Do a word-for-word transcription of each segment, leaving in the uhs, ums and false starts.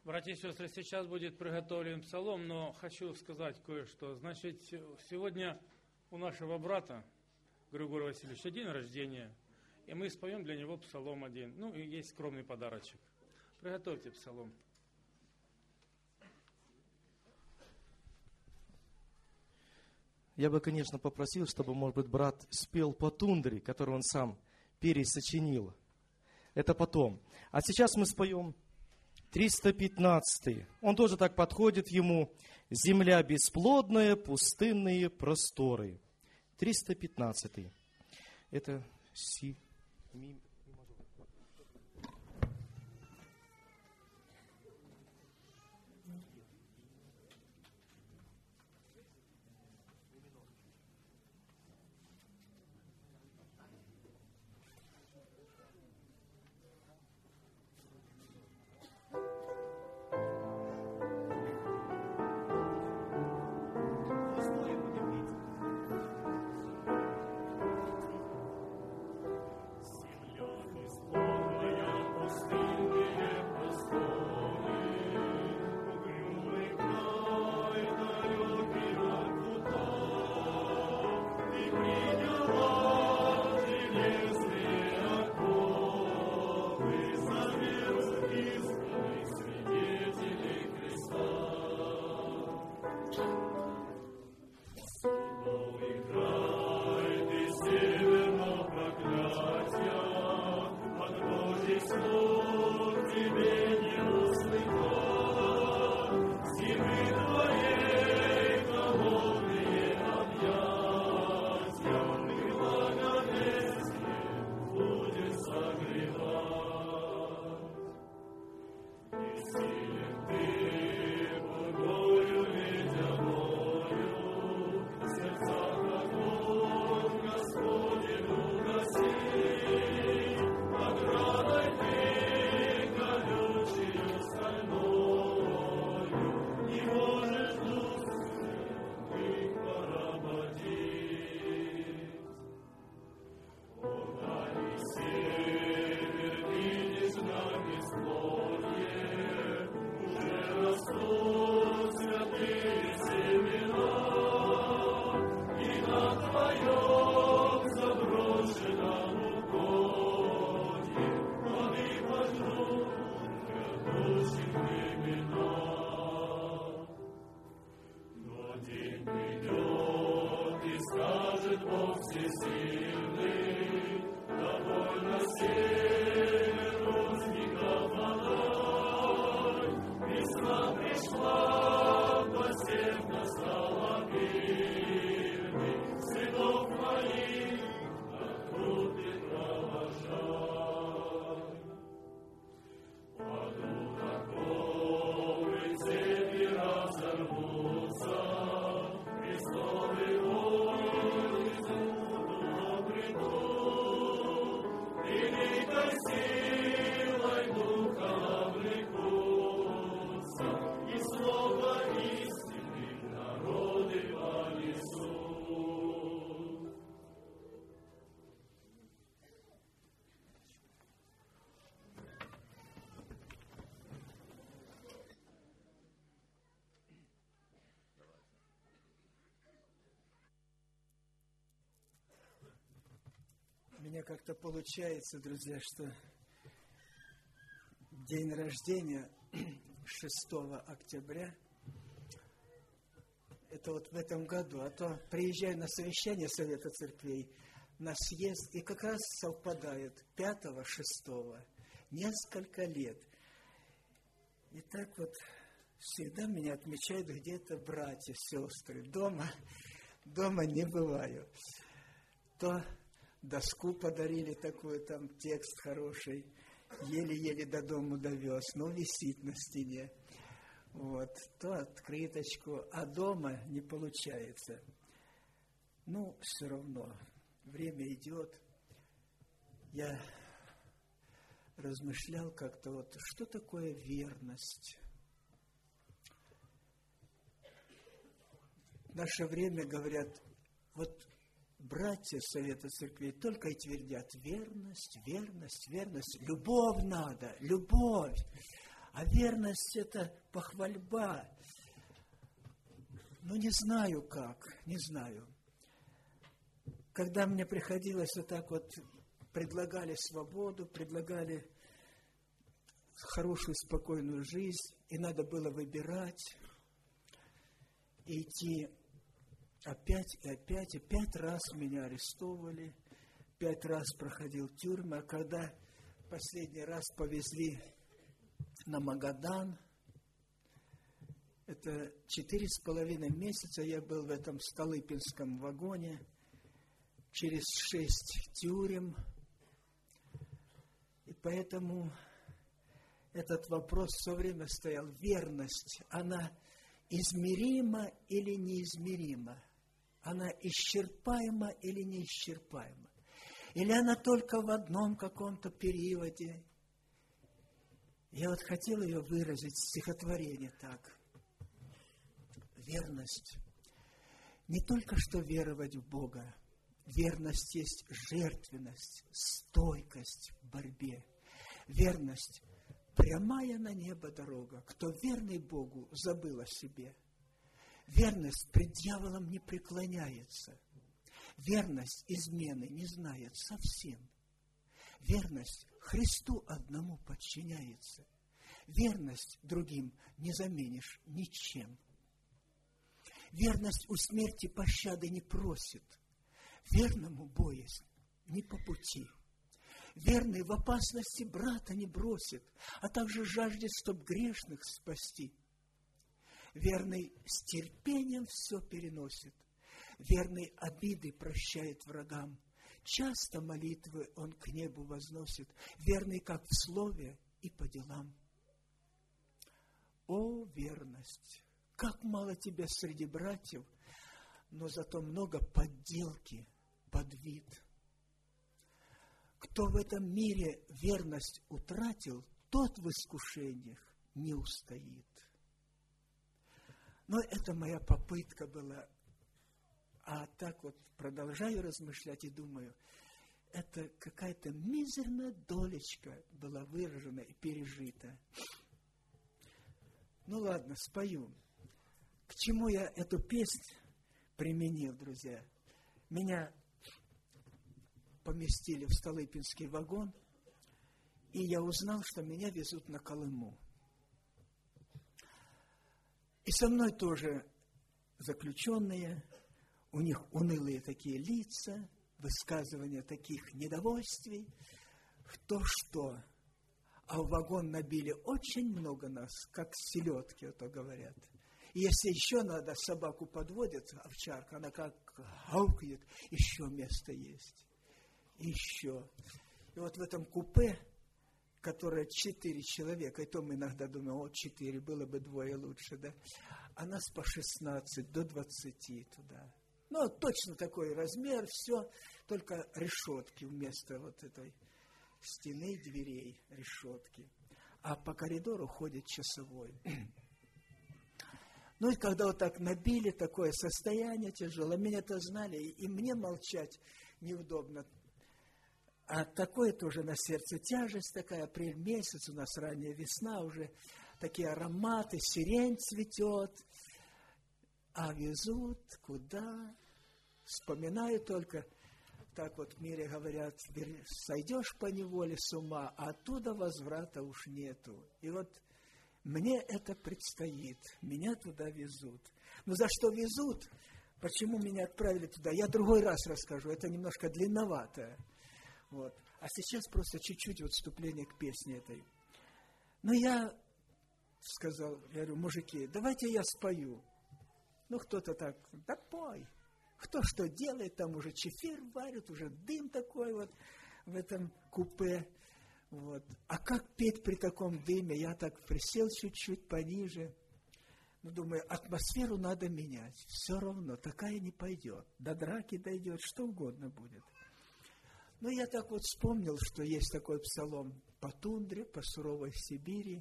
Братья и сестры, сейчас будет приготовлен псалом, но хочу сказать кое-что. Значит, сегодня у нашего брата Григория Васильевича день рождения, и мы споем для него псалом один. Ну, и есть скромный подарочек. Приготовьте псалом. Я бы, конечно, попросил, чтобы, может быть, брат спел по тундре, которую он сам пересочинил. Это потом. А сейчас мы споем триста пятнадцатый. Он тоже так подходит ему. «Земля бесплодная, пустынные просторы». триста пятнадцатый. Это си, ми, ми мажор. У меня как-то получается, друзья, что день рождения шестого октября, это вот в этом году, а то приезжаю на совещание Совета Церквей, на съезд, и как раз совпадает пятого-шестого, несколько лет. И так вот всегда меня отмечают где-то братья, сестры. Дома, дома не бываю. То доску подарили такую, там текст хороший, еле-еле до дому довез, но висит на стене. Вот, то открыточку, а дома не получается. Ну, все равно, время идет. Я размышлял как-то, вот, что такое верность? В наше время говорят, вот, братья Совета Церквей только и твердят: верность, верность, верность. Любовь надо, любовь. А верность – это похвальба. Ну, не знаю как, не знаю. Когда мне приходилось вот так вот, предлагали свободу, предлагали хорошую, спокойную жизнь, и надо было выбирать, и идти опять и опять, и пять раз меня арестовывали, пять раз проходил тюрьмы, а когда последний раз повезли на Магадан, это четыре с половиной месяца я был в этом Столыпинском вагоне, через шесть тюрем, и поэтому этот вопрос все время стоял. Верность, она измерима или неизмерима? Она исчерпаема или неисчерпаема? Или она только в одном каком-то периоде? Я вот хотел ее выразить в стихотворении так. Верность. Не только что веровать в Бога. Верность есть жертвенность, стойкость в борьбе. Верность – прямая на небо дорога. Кто верный Богу, забыл о себе. Верность пред дьяволом не преклоняется. Верность измены не знает совсем. Верность Христу одному подчиняется. Верность другим не заменишь ничем. Верность у смерти пощады не просит. Верному боязнь не по пути. Верный в опасности брата не бросит, а также жаждет, чтоб грешных спасти. Верный с терпением все переносит. Верный обиды прощает врагам. Часто молитвы он к небу возносит. Верный как в слове и по делам. О, верность! Как мало тебя среди братьев, но зато много подделки под вид. Кто в этом мире верность утратил, тот в искушениях не устоит. Но это моя попытка была. А так вот продолжаю размышлять и думаю, это какая-то мизерная долечка была выражена и пережита. Ну ладно, спою. К чему я эту песнь применил, друзья? Меня поместили в Столыпинский вагон, и я узнал, что меня везут на Колыму. И со мной тоже заключенные, у них унылые такие лица, высказывания таких недовольствий, кто что. А в вагон набили очень много нас, как селедки, а то говорят. И если еще надо, собаку подводят, овчарка, она как гаукает, еще место есть. Еще. И вот в этом купе, которое четыре человека, и то мы иногда думаем, о, четыре, было бы двое лучше, да? А нас по шестнадцать, до двадцати туда. Ну, точно такой размер, все, только решетки вместо вот этой стены, дверей, решетки. А по коридору ходит часовой. Ну, и когда вот так набили, такое состояние тяжелое, меня-то знали, и мне молчать неудобно. А такое тоже на сердце тяжесть такая, апрель месяц, у нас ранняя весна, уже такие ароматы, сирень цветет. А везут куда? Вспоминаю только, так вот в мире говорят, сойдешь по неволе с ума, а оттуда возврата уж нету. И вот мне это предстоит, меня туда везут. Но за что везут? Почему меня отправили туда? Я другой раз расскажу, это немножко длинновато. Вот. А сейчас просто чуть-чуть вот вступление к песне этой. Но я сказал, я говорю, мужики, давайте я спою. Ну, кто-то так, да пой. Кто что делает, там уже чефир варят, уже дым такой вот в этом купе. Вот. А как петь при таком дыме? Я так присел чуть-чуть пониже. Ну, думаю, атмосферу надо менять. Все равно, такая не пойдет. До драки дойдет, что угодно будет. Но я так вот вспомнил, что есть такой псалом по тундре, по суровой Сибири.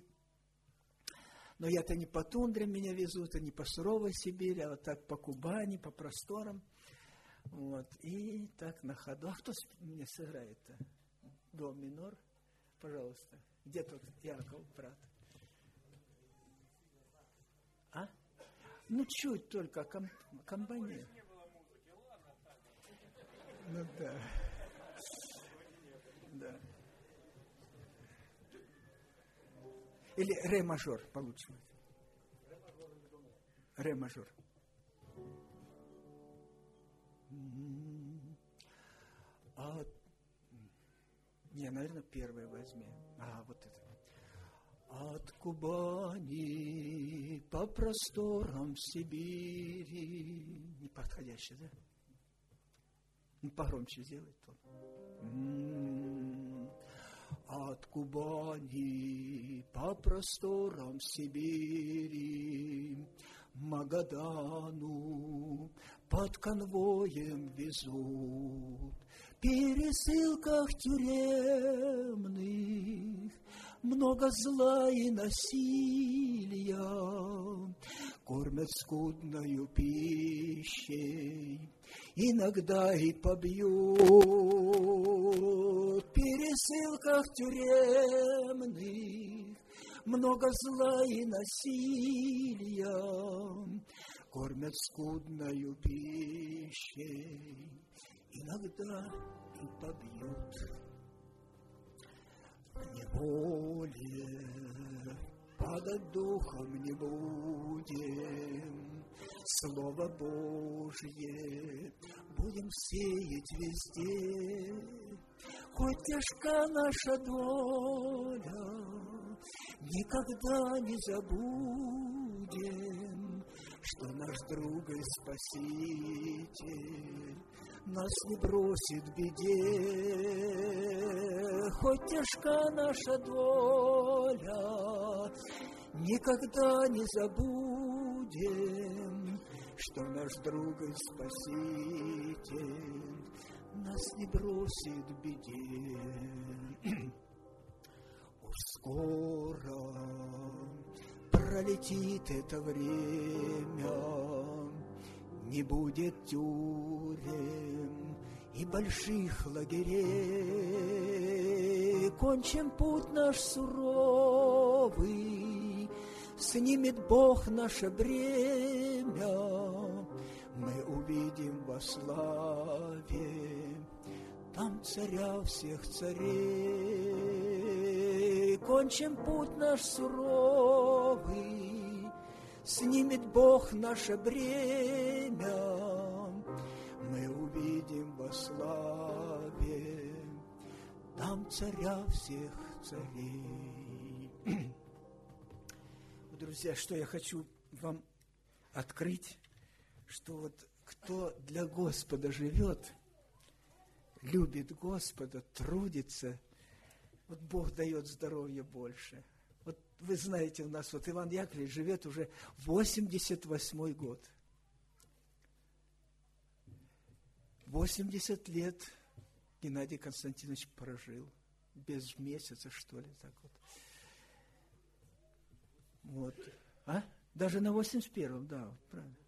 Но я-то не по тундре меня везут, а не по суровой Сибири, а вот так по Кубани, по просторам. Вот. И так на ходу. А кто мне сыграет-то? До минор. Пожалуйста. Где тут Яков, брат? Ну, чуть только, ком, комбайнер. Ну, да. Да. Или ре-мажор получше. Ре-мажор. А, не, наверное, первое возьми. А, вот это. От Кубани по просторам Сибири. Неподходящее, да? Ну, погромче сделай то. От Кубани по просторам Сибири, Магадану под конвоем везут, в пересылках тюремных много зла и насилия, кормят скудною пищей, иногда и побьют. В пересылках тюремных много зла и насилия, кормят скудною пищей, иногда и побьют. В неволе падать духом не будем, Слово Божье будем сеять везде. Хоть тяжка наша доля, никогда не забудем, что наш друг и Спаситель нас не бросит в беде. Хоть тяжка наша доля, никогда не забудем, что наш друг и Спаситель нас не бросит в беде. Уж скоро пролетит это время, не будет тюрем и больших лагерей. Кончим путь наш суровый, снимет Бог наше бремя, мы увидим во славе там царя всех царей. Кончим путь наш суровый, снимет Бог наше бремя, мы увидим во славе там царя всех царей. Друзья, что я хочу вам открыть, что вот кто для Господа живет, любит Господа, трудится, вот Бог дает здоровье больше. Вот вы знаете, у нас вот Иван Яковлевич живет уже восемьдесят восьмой год. восемьдесят лет Геннадий Константинович прожил. Без месяца, что ли, так вот. Вот. А? Даже на восемьдесят первом, да, вот, правильно.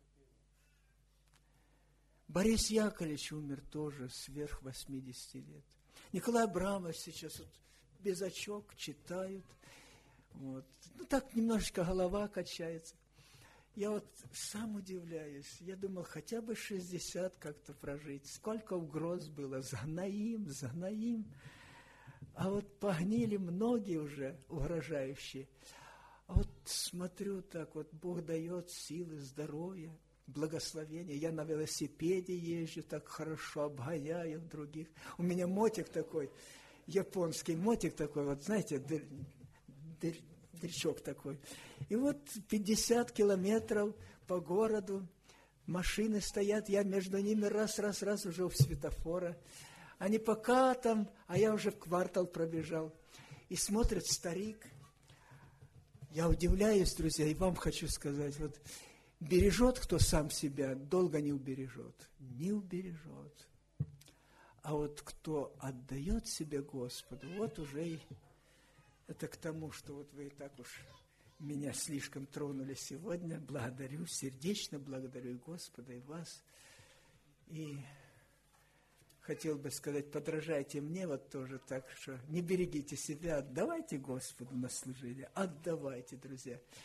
Борис Яковлевич умер тоже сверх восьмидесяти лет. Николай Абрамович сейчас вот без очок читают. Вот. Ну, так немножечко голова качается. Я вот сам удивляюсь. Я думал, хотя бы шестьдесят как-то прожить. Сколько угроз было. Загноим, загноим. А вот погнили многие уже угрожающие. А вот смотрю так, вот Бог дает силы, здоровья, благословения. Я на велосипеде езжу, так хорошо обгоняю других. У меня мотик такой, японский мотик такой, вот знаете, дыр, дыр, дрючок такой. И вот пятьдесят километров по городу, машины стоят, я между ними раз, раз, раз уже у светофора. Они пока там, а я уже квартал пробежал. И смотрит старик. Я удивляюсь, друзья, и вам хочу сказать, вот бережет кто сам себя, долго не убережет. Не убережет. А вот кто отдает себе Господу, вот уже и это к тому, что вот вы и так уж меня слишком тронули сегодня. Благодарю, сердечно благодарю Господа и вас. И хотел бы сказать, подражайте мне вот тоже так, что не берегите себя, отдавайте Господу на служение, отдавайте, друзья.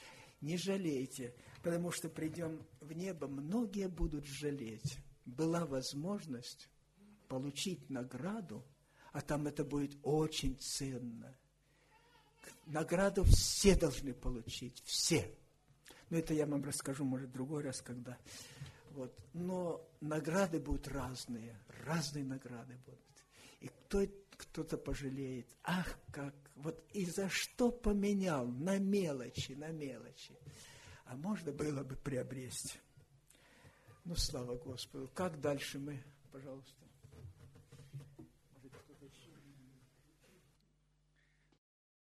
Не жалейте, потому что придем в небо, многие будут жалеть. Была возможность получить награду, а там это будет очень ценно. Награду все должны получить, все. Но это я вам расскажу, может, в другой раз, когда. Вот. Но награды будут разные, разные награды будут. И кто, кто-то пожалеет, ах, как, вот и за что поменял, на мелочи, на мелочи. А можно было бы приобрести. Ну, слава Господу. Как дальше мы, пожалуйста?